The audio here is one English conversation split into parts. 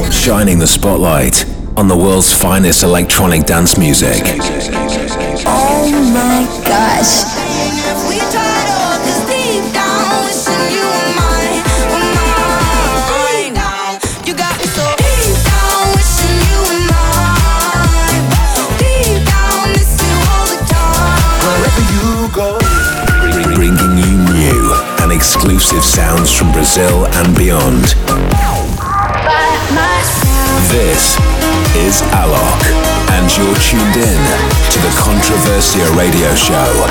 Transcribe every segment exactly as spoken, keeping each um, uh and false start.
shining the spotlight on the world's finest electronic dance music. Oh my gosh. Bringing you new and exclusive sounds from Brazil and beyond. This is Alok, and you're tuned in to the Controversia Radio Show.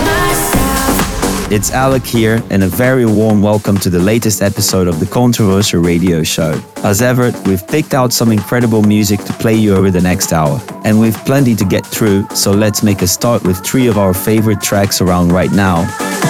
It's Alok here, and a very warm welcome to the latest episode of the Controversia Radio Show. As ever, we've picked out some incredible music to play you over the next hour, and we've plenty to get through, so let's make a start with three of our favorite tracks around right now.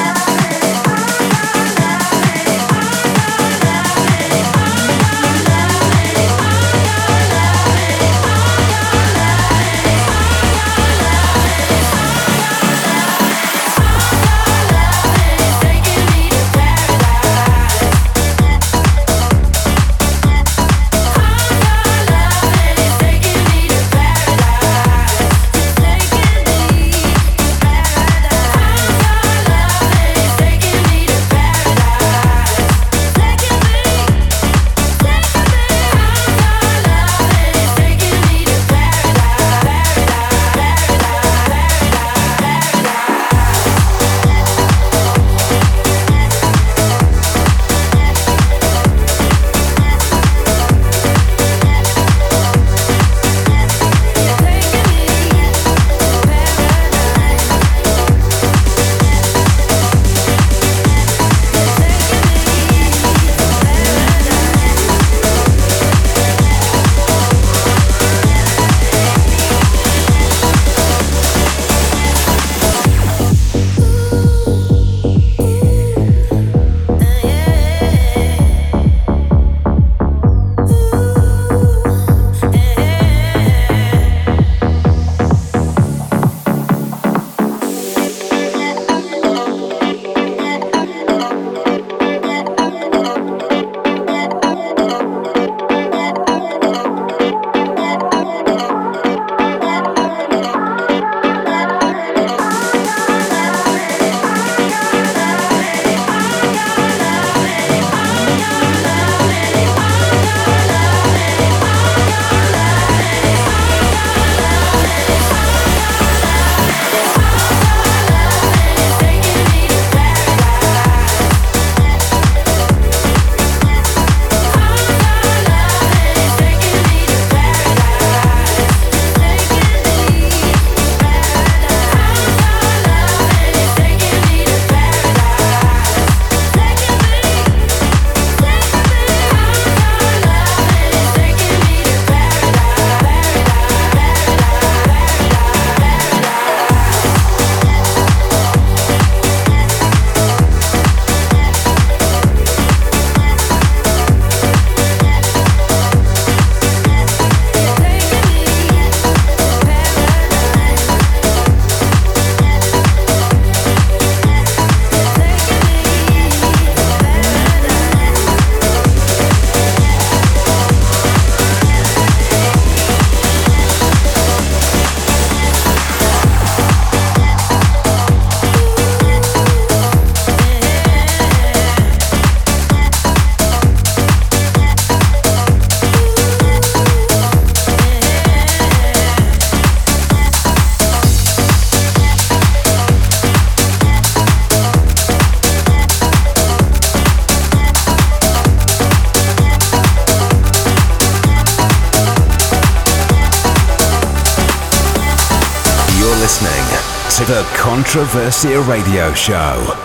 To the Controversia Radio Show.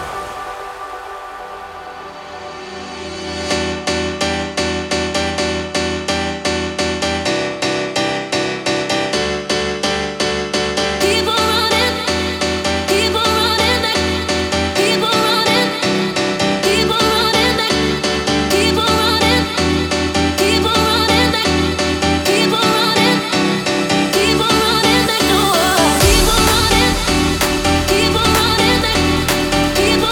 People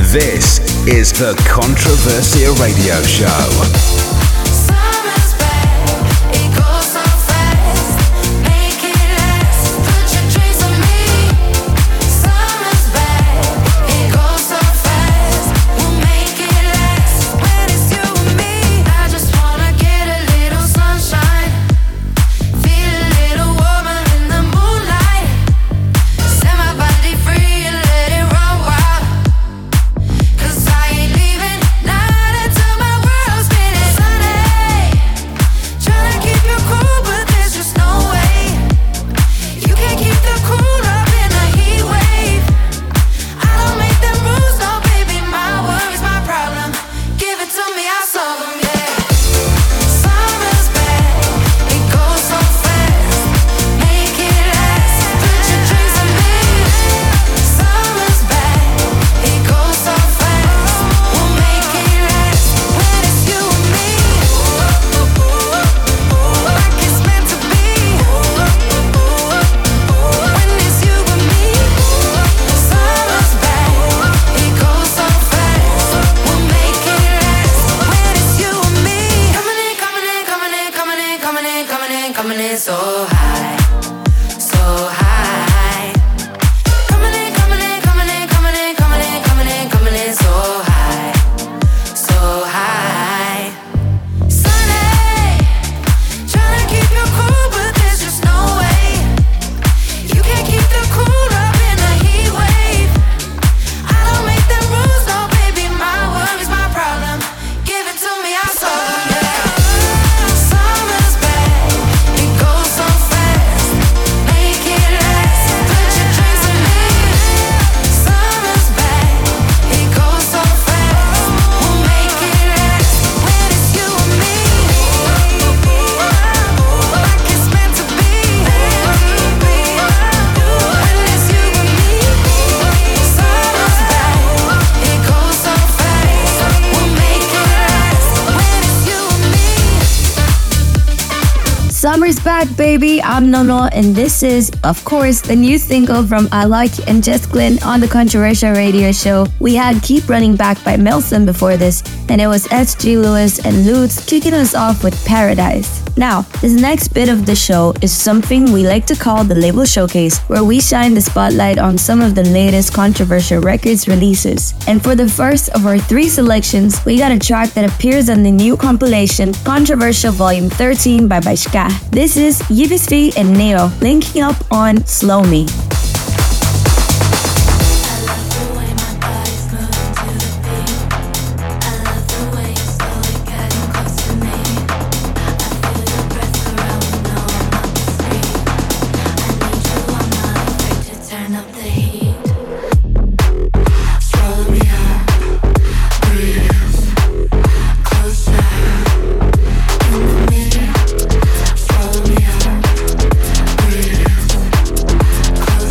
This is the Controversia Radio Show. Summer's back, baby. I'm Nono, and this is, of course, the new single from Alok and Jess Glynn on the Controversia Radio Show. We had Keep Running Back by Melson before this, and it was S G Lewis and Lutz kicking us off with Paradise. Now, this next bit of the show is something we like to call the Label Showcase, where we shine the spotlight on some of the latest Controversia Records releases. And for the first of our three selections, we got a track that appears on the new compilation Controversia Volume thirteen by Baishka. This is Yvisvi and Neo linking up on Slow Me. Close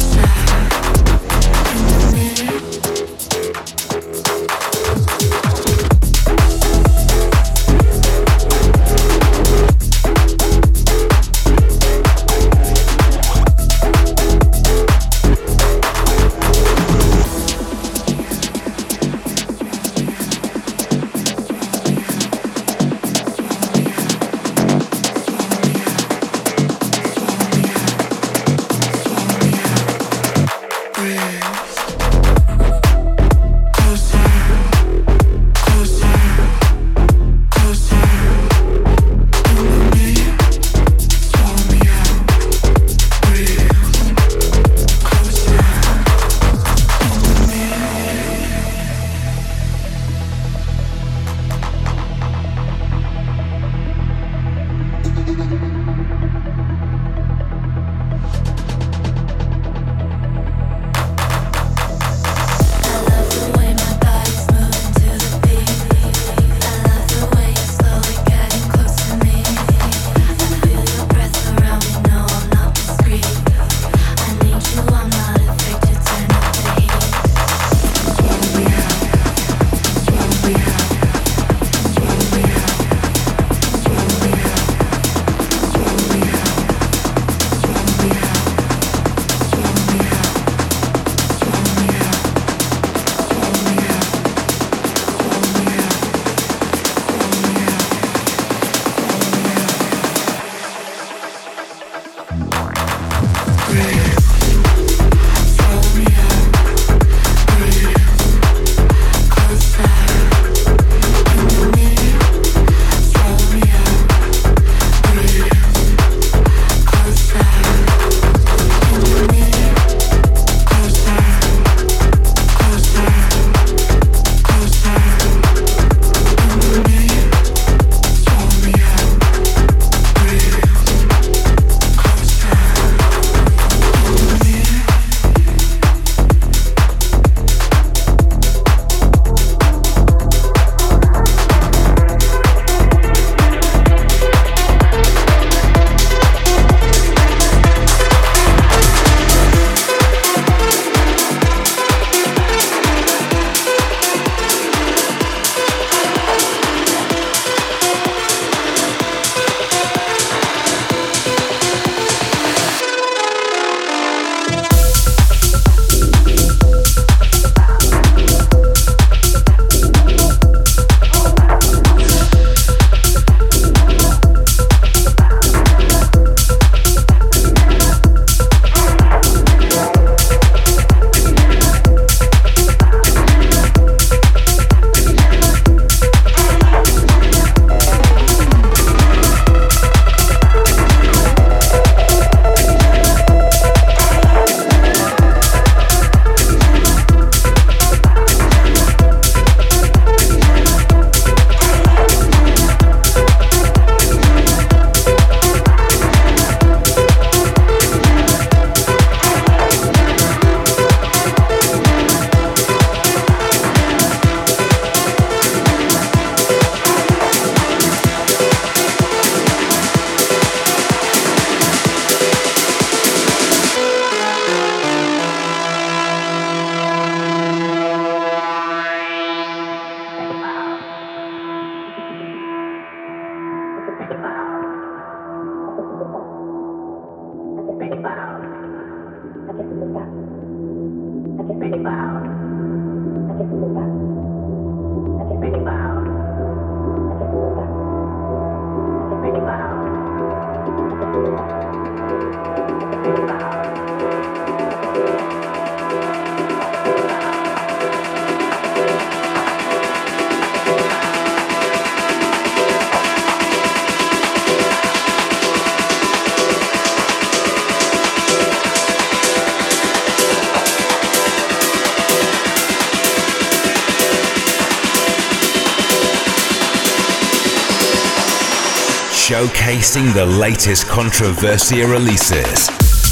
Showcasing the latest Controversia releases.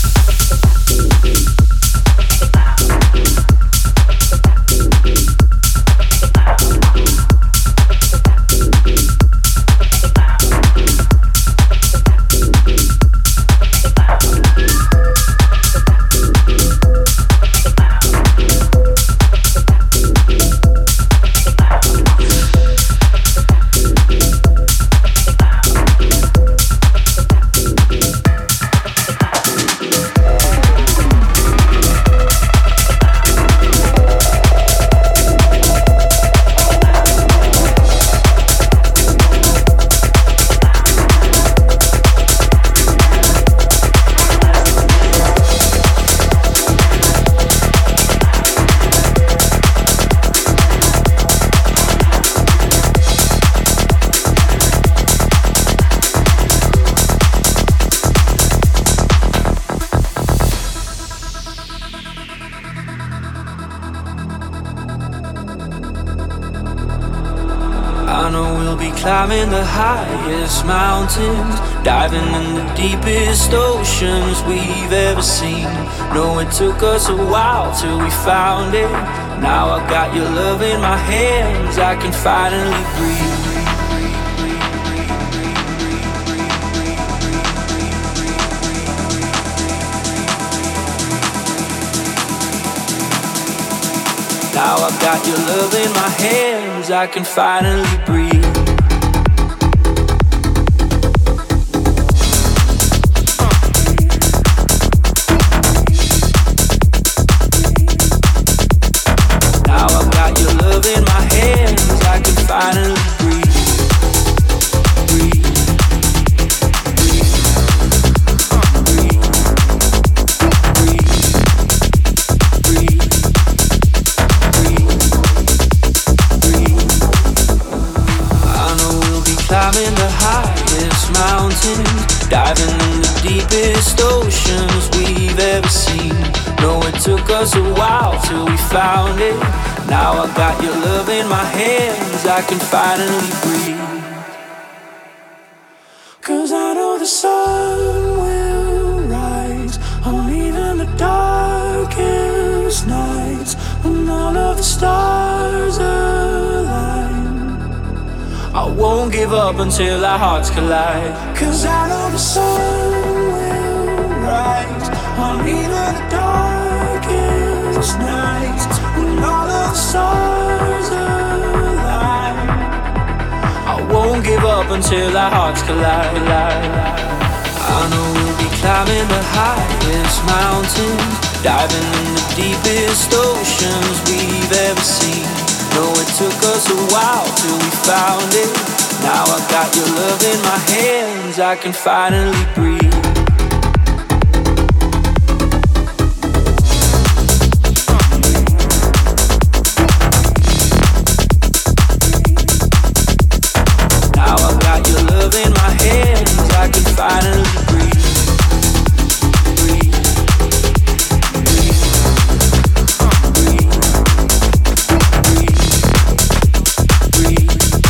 Climbing the highest mountains, diving in the deepest oceans we've ever seen. No, it took us a while till we found it. Now I got your love in my hands, I can finally breathe. Now I got your love in my hands, I can finally breathe. Finally breathe, breathe, breathe, breathe, breathe, breathe, breathe. I know we'll be climbing the highest mountains, diving in the deepest oceans we've ever seen. No, it took us a while till we found it. Now I got your love in my hands, I can finally breathe. Cause I know the sun will rise on even the darkest nights. When all of the stars align, I won't give up until our hearts collide. Cause I know the sun will rise on even the darkest nights. When all of the stars align, I won't give up until our hearts collide. I know we'll be climbing the highest mountains, diving in the deepest oceans we've ever seen. No, it took us a while till we found it. Now I got your love in my hands, I can finally breathe. In my hands, I can finally breathe, breathe, breathe, breathe, breathe,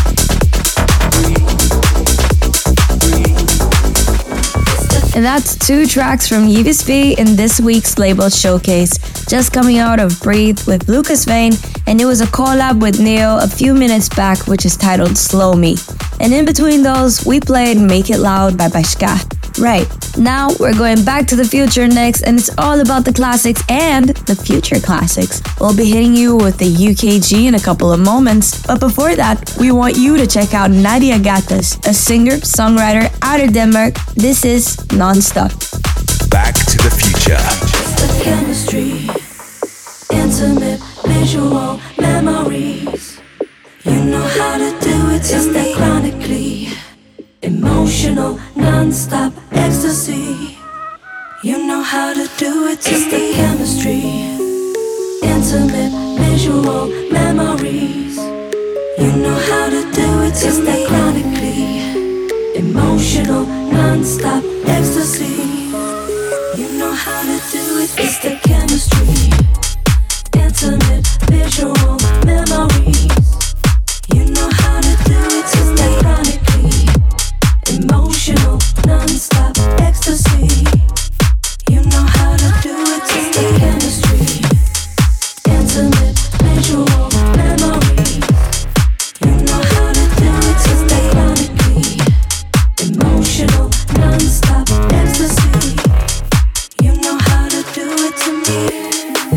breathe, breathe. And that's two tracks from Yves V in this week's label showcase, just coming out of Breathe with Lucas Vane, and it was a collab with Neo a few minutes back, which is titled Slow Me. And in between those, we played Make It Loud by Bashka. Right, now we're going back to the future next, and it's all about the classics and the future classics. We'll be hitting you with the U K G in a couple of moments, but before that, we want you to check out Nadia Gattas, a singer-songwriter out of Denmark. This is Non-Stop. Back to the future. It's the chemistry, intimate, visual memories. You know how to do it, just that chronically. Emotional, non-stop ecstasy. You know how to do it, just the chemistry. Intimate, visual memories. You know how to do it, just that chronically. Emotional, non-stop ecstasy. You know how to do it, it's the chemistry. Intimate, visual memories. You know how to do it, just that chronically. Emotional, non-stop ecstasy. You know how to do it, just the chemistry. Intimate, visual memories. You know how to do it, just that chronically. Emotional, non-stop ecstasy. You know how to do it to me.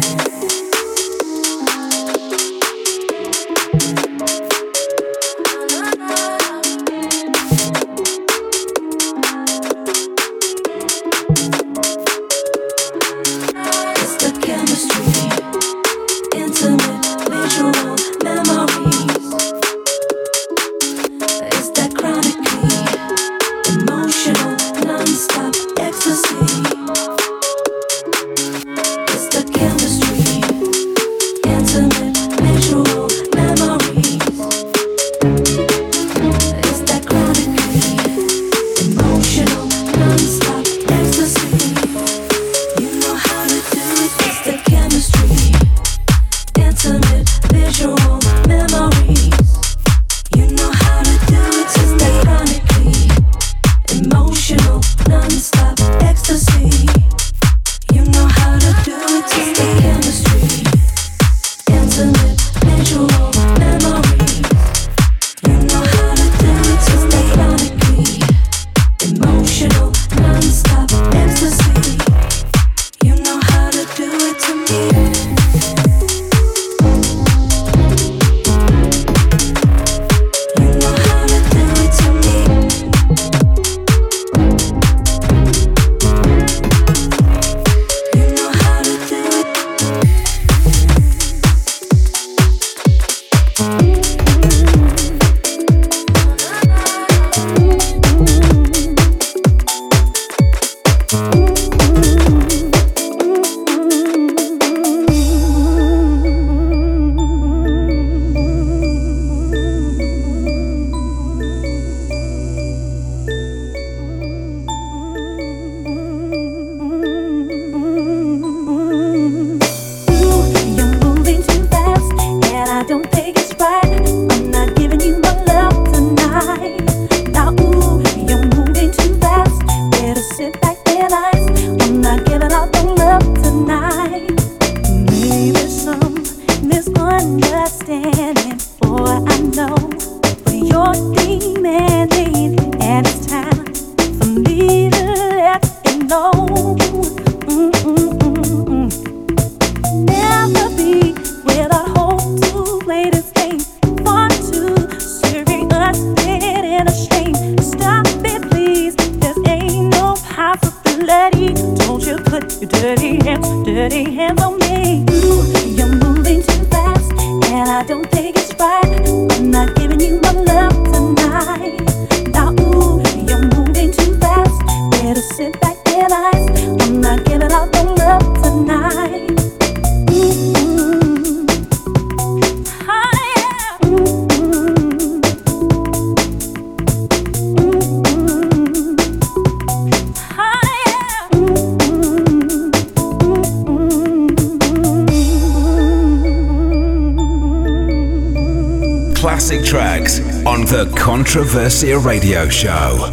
Classic tracks on the Controversia Radio Show.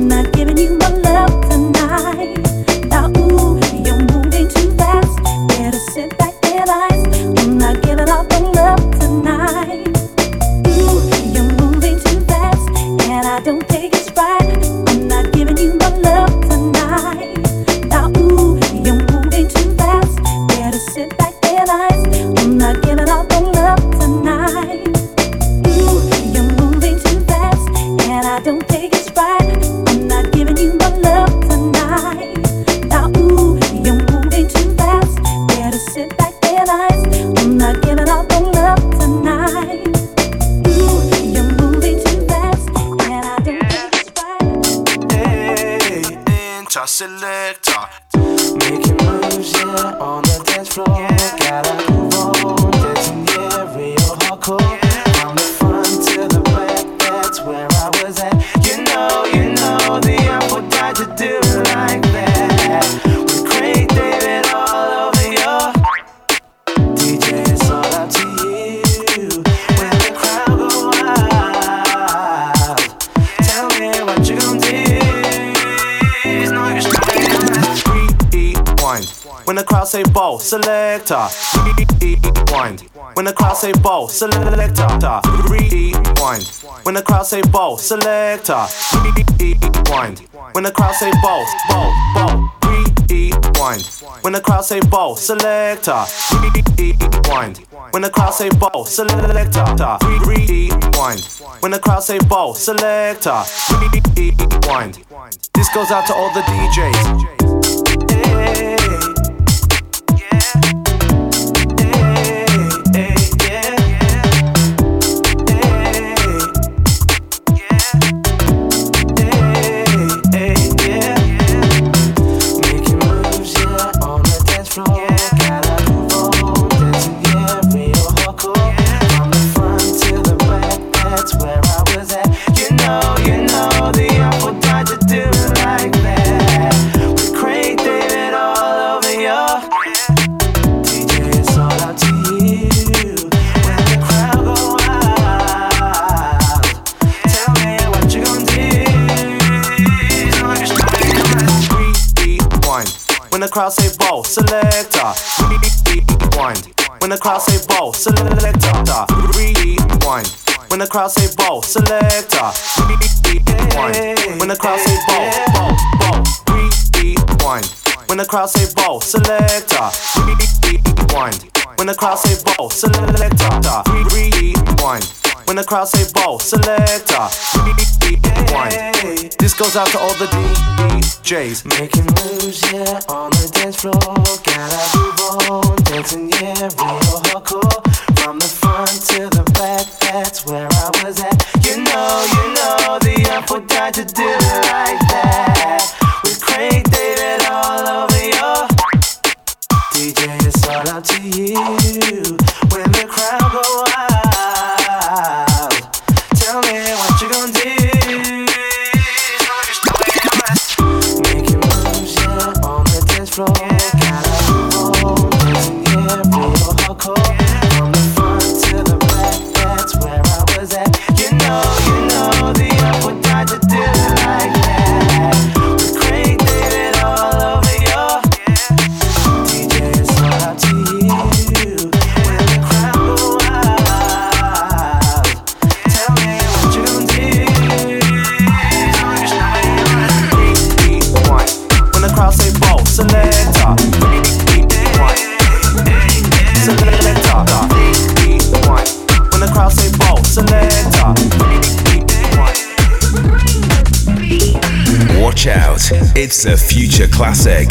Better Making moves, yeah, on the dance floor. Gotta move on, dancing, yeah, real hardcore. From the front to the back, that's where I was at. You know, you know, the apple died to do it like that. With Craig David all over your D J, it's all up to you. When the crowd go wild, tell me what you gon' do. It's no use rewind. When the crowd say ball, selector. Rewind. When the crowd say ball, selector. Rewind. When the crowd say ball, selector. Rewind. When the crowd say ball, ball, ball. Rewind. When the crowd say ball, selector. Rewind. When the crowd say ball, selector. Rewind. When the crowd say ball, selector. Rewind. This goes out to all the D Js. Hey. When the crowd say ball, selector. Rewind. When the crowd say ball, selector. Rewind. When the crowd say ball, selector. Rewind. When the crowd say ball, ball, ball. Rewind. When the crowd say ball, selector. Rewind. When the crowd say ball, selector. Rewind. When the crowd say ball, selector. Rewind. This goes out to all the D Js. Making moves, yeah, on the dance floor. Gotta move on, dancing, yeah, real hardcore. From the front to the back, that's where I was at. You know, you know, the apple died to do it like that. With Craig David all over your D J, it's all up to you. When the crowd go wild, tell me what you gon' do. Making moves, yeah, on the dance floor. Gotta move on, dancing, yeah, real hardcore. From the front to the back, that's where I was at. You know, you know, the apple died to do it like that. With Craig David all over your D J, it's all up to you. When the crowd go wild, tell me what you gon' do. Rewind. When the crowd say ball, selector. Rewind. Selector. Rewind. When the crowd say ball, selector. Rewind. Watch out, it's a future classic.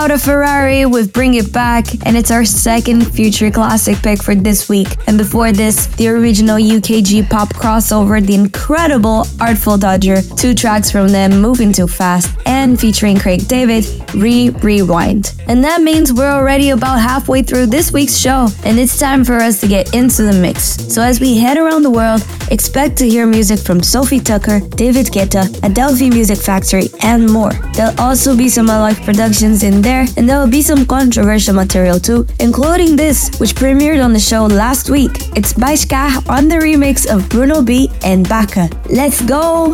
out of Ferrari with Bring It Back, and it's our second future classic pick for this week. And before this, the original U K G pop crossover, the incredible Artful Dodger, two tracks from them, Moving Too Fast, and featuring Craig David, Re Rewind. And that means we're already about halfway through this week's show, and it's time for us to get into the mix. So as we head around the world, expect to hear music from Sophie Tucker, David Guetta, Adelphi Music Factory, and more. There'll also be some Alok productions in there, and there will be some controversial material too, including this, which premiered on the show last week. It's Baishka on the remix of Bruno B and Baka. Let's go!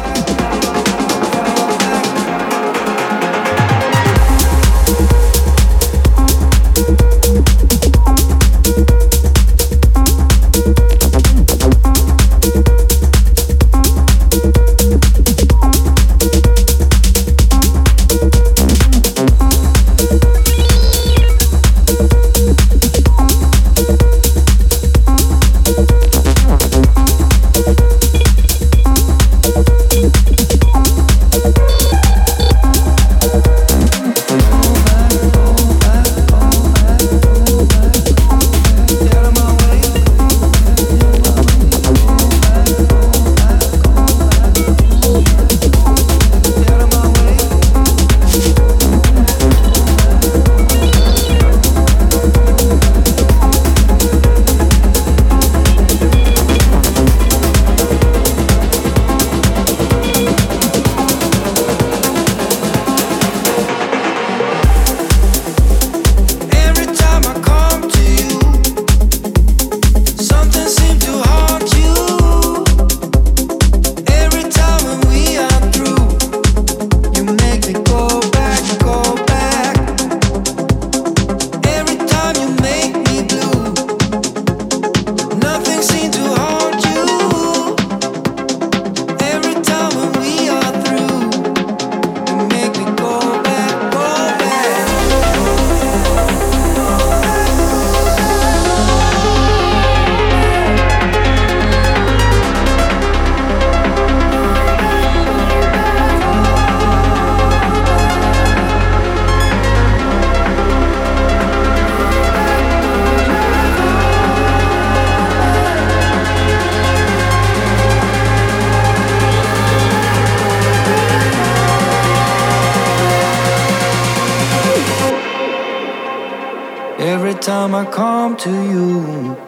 time I come to you,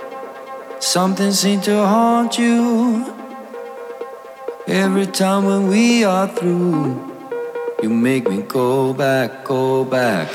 something seems to haunt you. Every time when we are through, you make me go back, go back.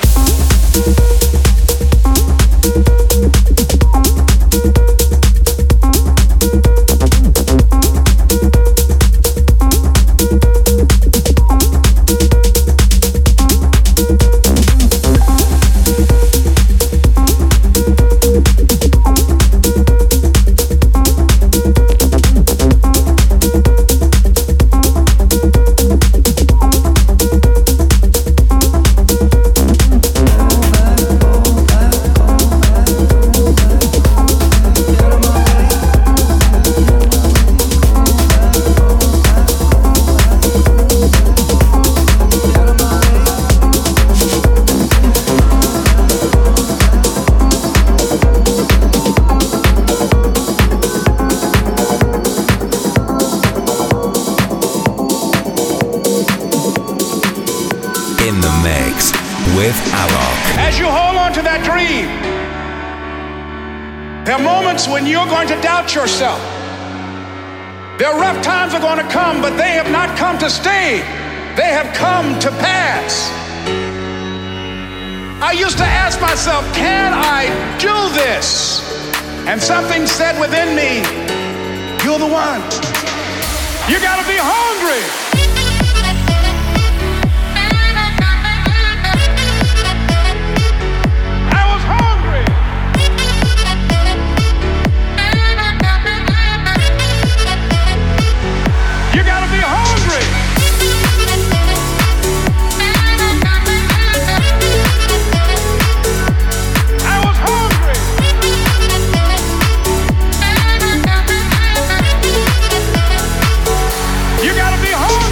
When you're going to doubt yourself. Their rough times are going to come, but they have not come to stay. They have come to pass. I used to ask myself, can I do this? And something said within me, you're the one. You got to be hungry. You gotta be hungry.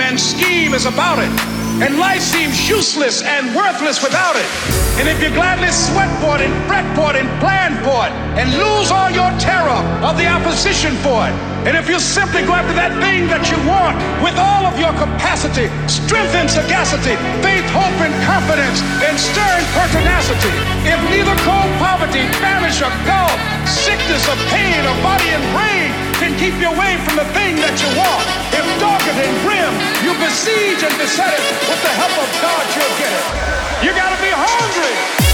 and scheme is about it. And life seems useless and worthless without it. And if you gladly sweat for it and fret for it and plan for it and lose all your terror of the opposition for it, and if you simply go after that thing that you want with all of your capacity, strength and sagacity, faith, hope and confidence, and stern pertinacity, if neither cold poverty, famish or gulf, sickness or pain or body and brain can keep you away from the thing that you want, if dogged and grim, you besiege and beset it, with the help of God you'll get it. You gotta be hungry.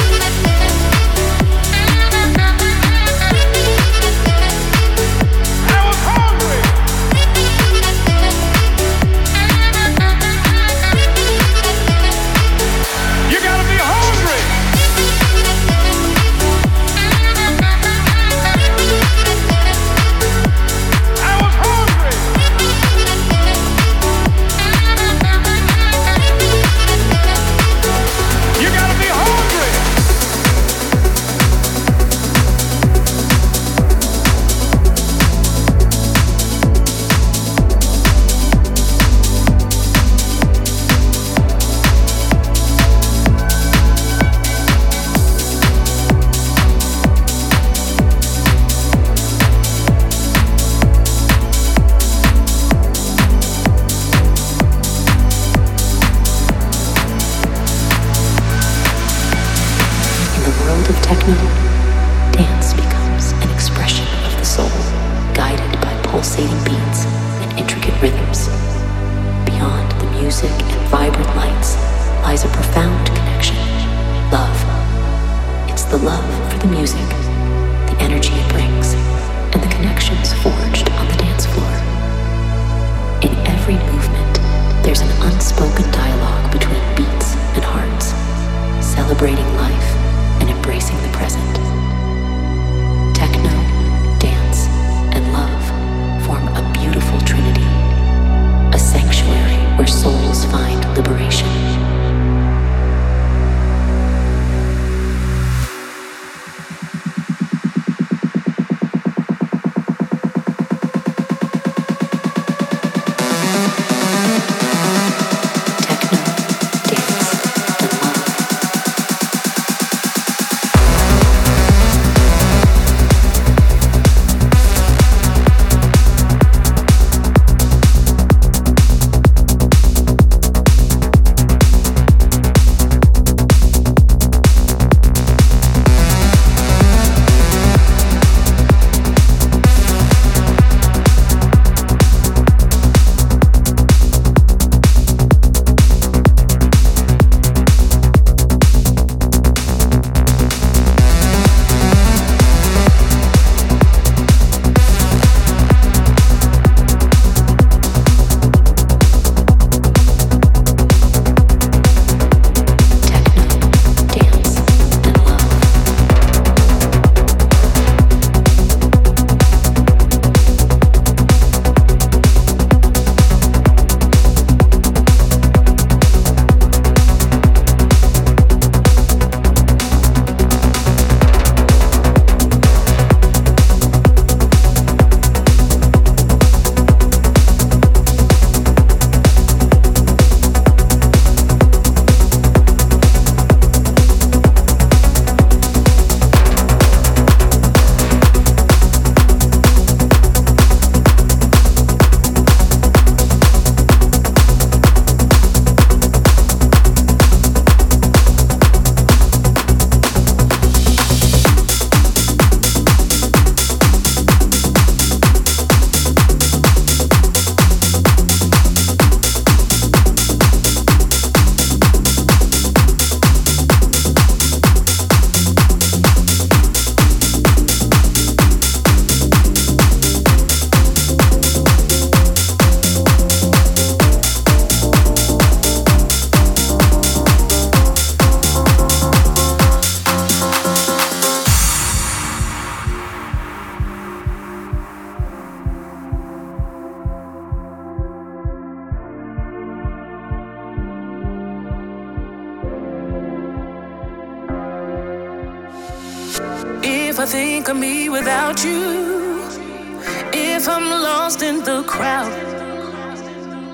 If I think of me without you, if I'm lost in the crowd,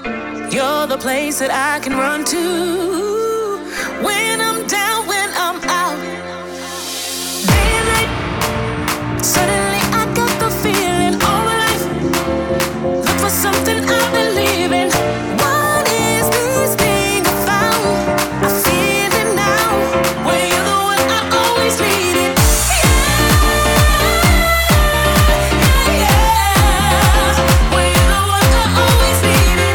You're the place that I can run to when I'm down, when I'm out. Day and night, suddenly I got the feeling all my life. Look for something I believe in. What is this thing I found? I feel it now. Where you're the one I always needed. Yeah, yeah. Where you're the one I always needed.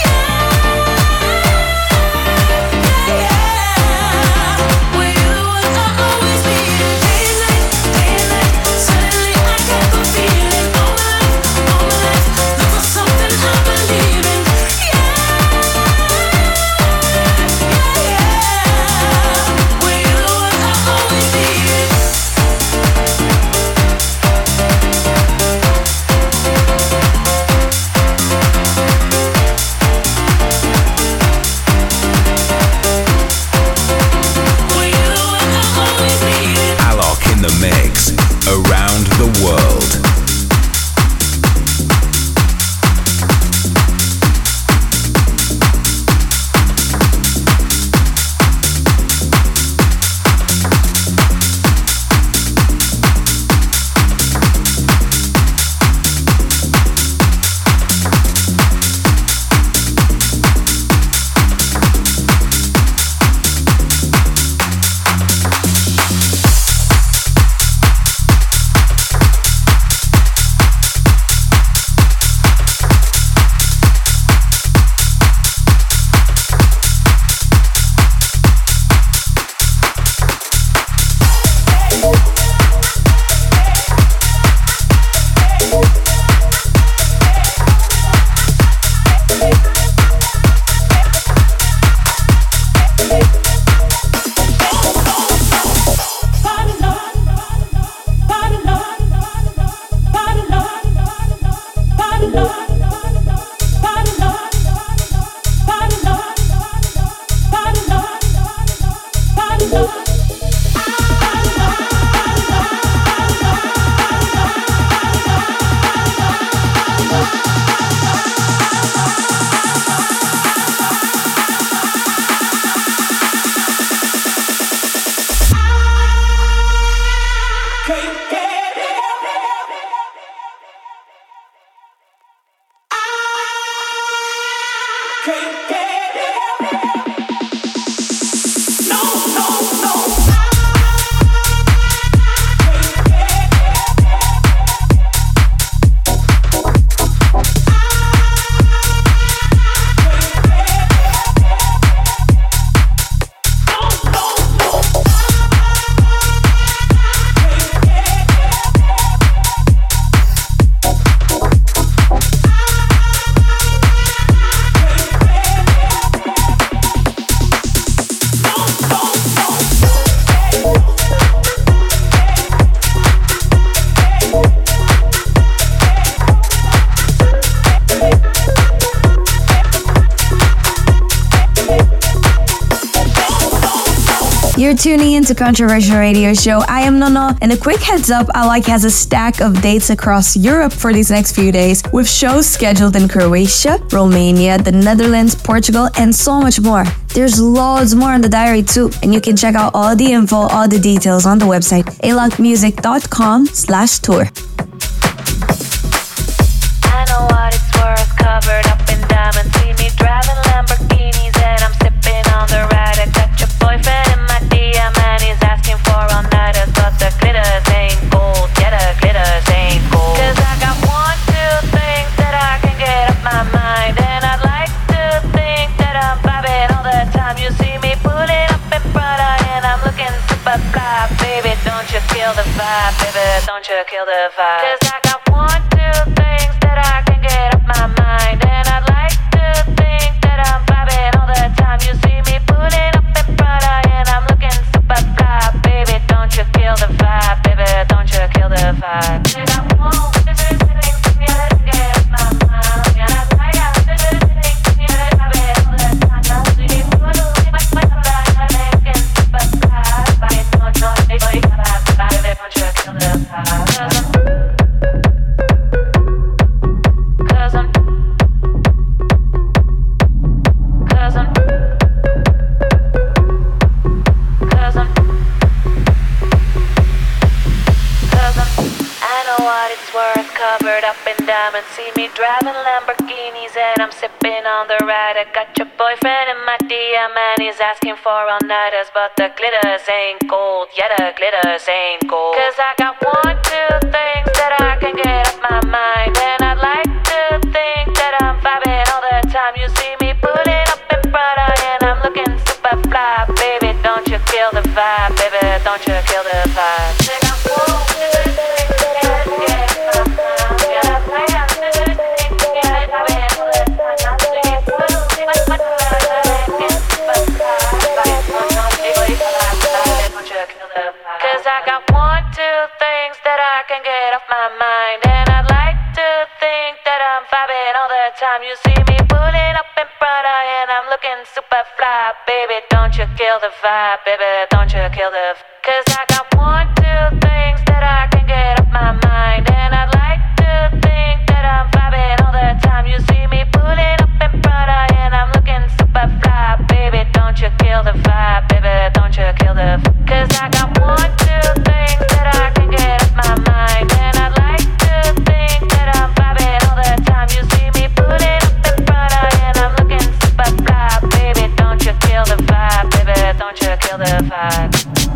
Mix around the world. You're tuning into Controversial Radio Show. I am Nono, and a quick heads up, I Like has a stack of dates across Europe for these next few days, with shows scheduled in Croatia, Romania, the Netherlands, Portugal, and so much more. There's loads more in the diary too, and you can check out all the info, all the details on the website, alokmusic.com slash tour. I know what it's worth, covered up in diamonds. See me driving Lamborghinis and I'm sipping on the ride. I got your boyfriend in my D M and he's asking for all-nighters, but the glitters ain't gold, yeah, the glitters ain't gold. Cause I got one, two things that I can get off my mind, and I'd like to think that I'm vibing all the time. You see me pulling up in Prada and I'm looking super fly. Baby, don't you kill the vibe, baby, don't you kill the vibe. Cause I got one, two things that I can get off my mind, and I'd like to think that I'm vibing all the time. You see me pulling up in Prada and I'm looking super fly. Baby, don't you kill the vibe, baby, don't you kill the vibe. And I want to do things to me that get off my mind, and I'd like to do things to me that I'm vibing all the time. You see me pulling up in Prada and I'm looking super fly. Baby, don't you kill the vibe, baby, don't you kill the vibe. up in diamonds. See me driving Lamborghinis and I'm sipping on the ride. I got your boyfriend in my D M and he's asking for all-nighters, but the glitters ain't gold. Yeah, the glitters ain't gold. Cause I got one, two things that I can get off my mind, and I'd like to think that I'm vibing all the time. You see me pulling up in Prada and I'm looking super fly. Baby, don't you kill the vibe. Baby, don't you kill the vibe. I got one, two things that I can get off my mind. Yeah, I got two things that I can get all the time. I see you pulling up in Prada and I'm super fly. Baby, don't you kill the vibe. Don't you kill the vibe. Cause I got one, two things that I can get off my mind, and I'd like to think that I'm vibing all the time. You see me pulling up in Prada and I'm looking super fly. Baby, don't you kill the vibe. Baby, don't you kill the vibe. Cause I got one, two things that I can get off my mind, and I'd like to think that I'm vibing all the time. You see me pulling up in Prada and I'm looking super fly. Baby, don't you kill the vibe. Baby, don't you kill the vibe. Cause I got one, two things that I can get off my mind, and I'd like to think that I'm vibing all the time. You see me pulling up in Prada and I'm looking super fly. Baby, don't you kill the vibe. Baby, don't you kill the vibe.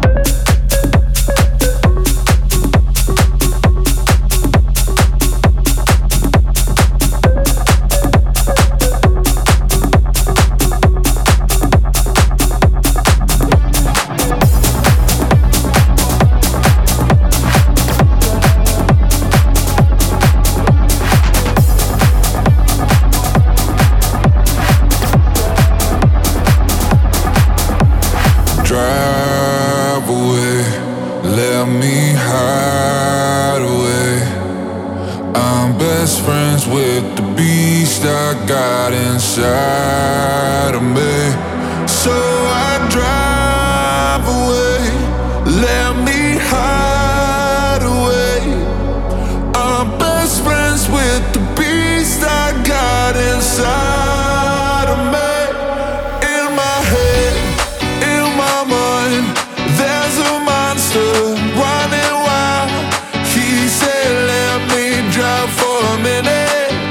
Got inside of me, so I drive away, let me hide away. I'm best friends with the beast I got inside of me. In my head, in my mind, there's a monster running wild. He said let me drive for a minute.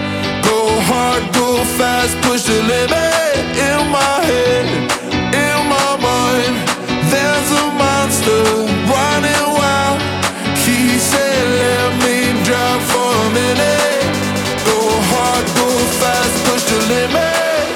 Fast, push the limit. In my head, in my mind, there's a monster running wild. He said let me drive for a minute. Go hard, go fast, push the limit.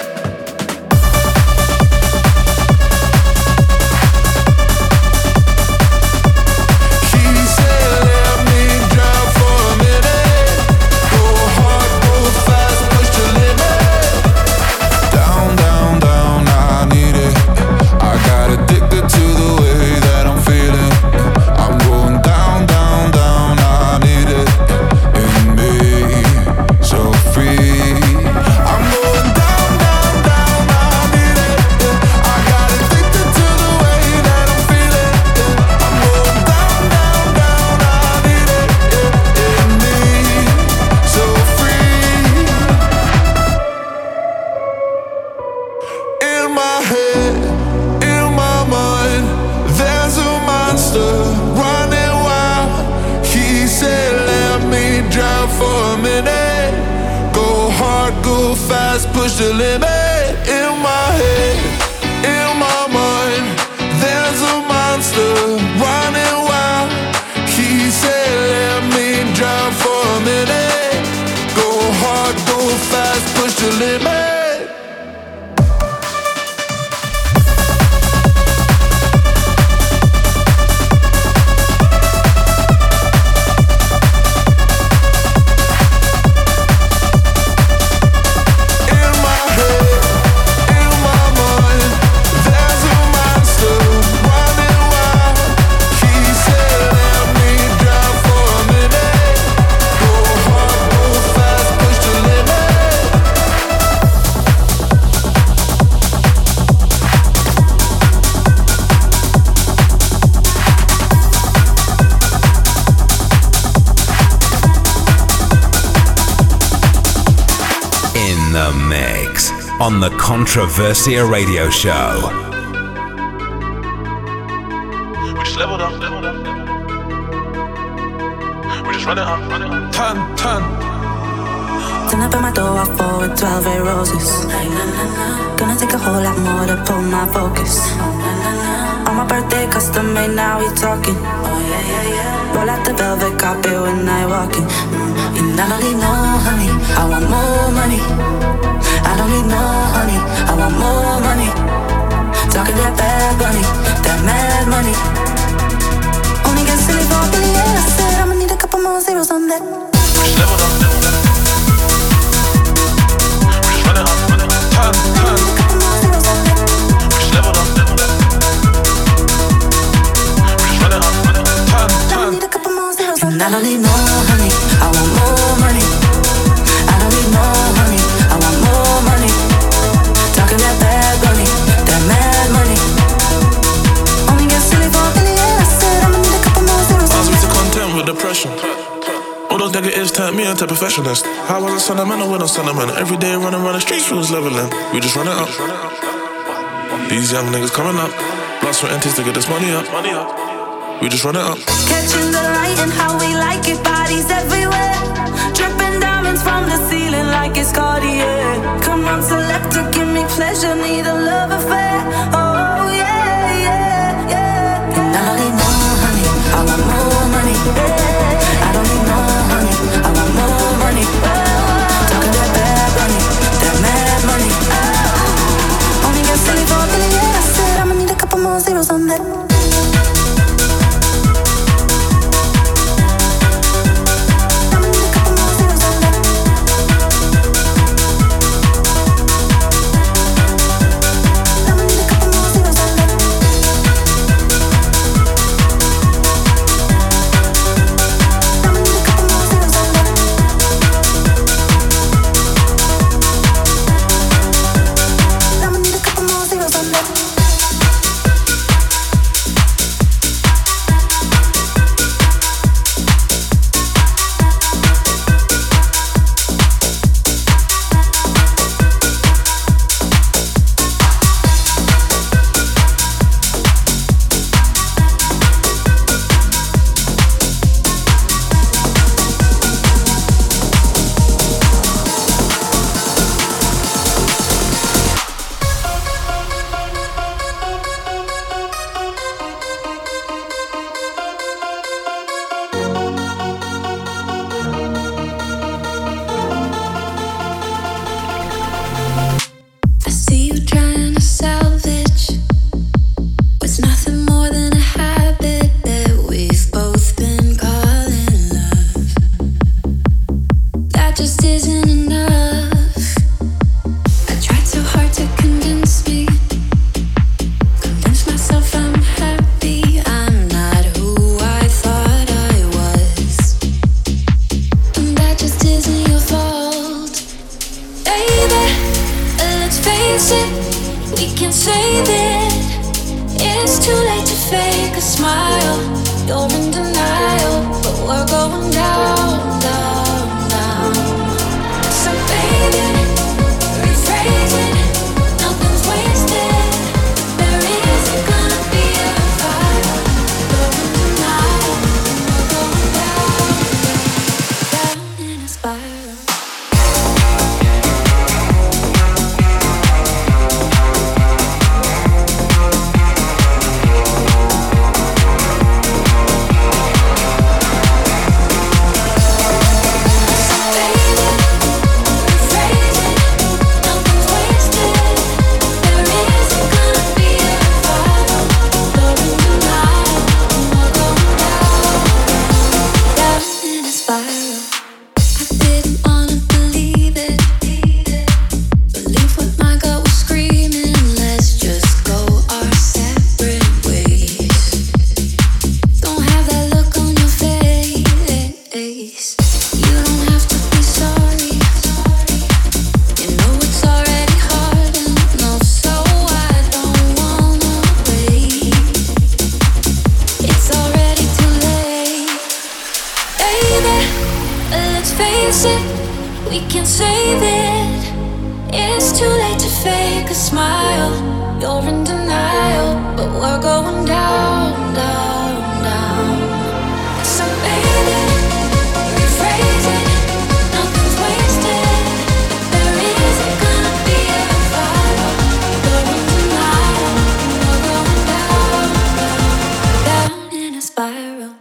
Push the limit. In my head, in my mind, there's a monster running wild. He said let me drive for a minute. Go hard, go fast, push the limit. On the Controversia Radio Show. We just leveled up, leveled up, leveled up. We just running up, running up. Turn, turn. Turn up at my door, I fall with twelve red roses. Gonna take a whole lot more to pull my focus. On my birthday, custom made, now we talking. Roll out the velvet carpet when I walk in. mm. And I don't need no honey, I want more money. I don't need no honey, I want more money. Talking that bad bunny, that mad money. Only get silly for a billion. I said I'ma need a couple more zeros on that. Level up, level up. Run it up, run it up. Turn, turn. Level up, level up. Run it up, run it up. Turn, turn. And I don't need no honey, I want more money. I don't need no honey, I want more money. Talking that bad bunny, that mad money. Only get silly for a billion. I said I'ma need a couple more zeros. I was to content with depression. All those negatives turned me into a perfectionist. How was I sentimental with no sentiment? Every day running around the streets feels leveling. We just run it up. These young niggas coming up. Blood, sweat, and tears to get this money up. We just run it up. Catching the light and how we like it, bodies everywhere. Dripping diamonds from the ceiling like it's Cartier. Come on, selector, give me pleasure, need a love affair. Oh yeah, yeah, yeah. And I don't need no honey, I want more money. I don't need no honey, I want more money. Talking that bad money, that mad money. Only got silly for a billion. I said I'ma need a couple more zeros on that. Nothing's wasted. spiral.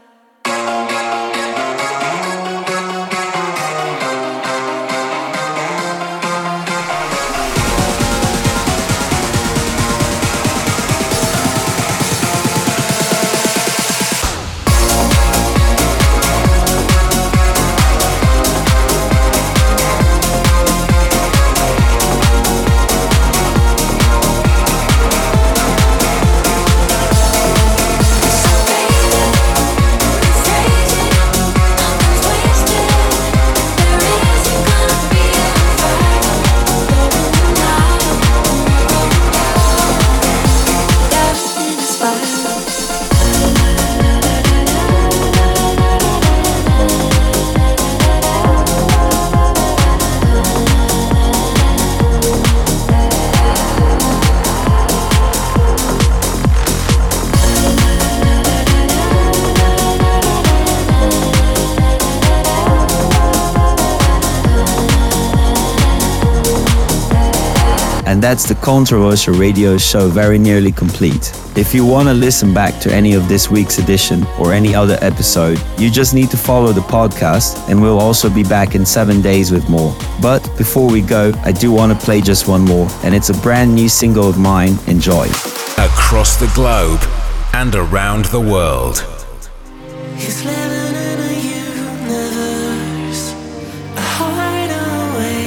And that's the Controversial Radio Show very nearly complete. If you want to listen back to any of this week's edition or any other episode, you just need to follow the podcast and we'll also be back in seven days with more. But before we go, I do want to play just one more, and it's a brand new single of mine. Enjoy. Across the globe and around the world. He's living in a universe, a hideaway.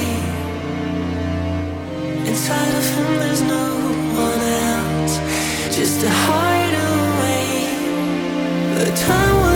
Inside of him there's no one else, just a hideaway. The time